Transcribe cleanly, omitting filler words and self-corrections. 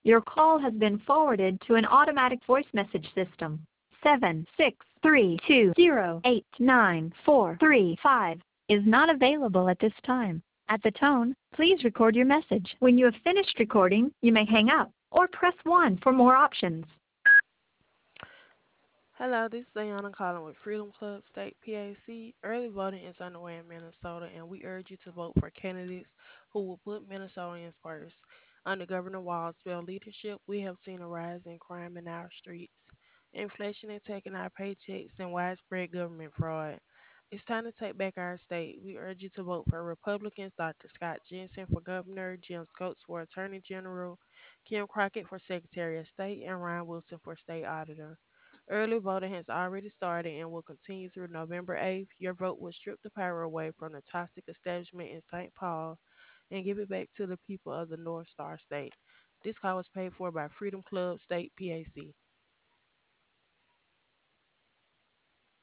Your call has been forwarded to an automatic voice message system. 763208943 is not available at this time. At the tone, please record your message. When you have finished recording, you may hang up or press 1 for more options. Hello, this is Ayana calling with Freedom Club State PAC. Early voting is underway in Minnesota, and we urge you to vote for candidates who will put Minnesotans first. Under Governor Walz's leadership, we have seen a rise in crime in our streets. Inflation is taking our paychecks and widespread government fraud. It's time to take back our state. We urge you to vote for Republicans Dr. Scott Jensen for governor, Jim Scopes for attorney general, Kim Crockett for secretary of state, and Ryan Wilson for state auditor. Early voting has already started and will continue through November 8th. Your vote will strip the power away from the toxic establishment in St. Paul and give it back to the people of the North Star State. This call was paid for by Freedom Club State PAC.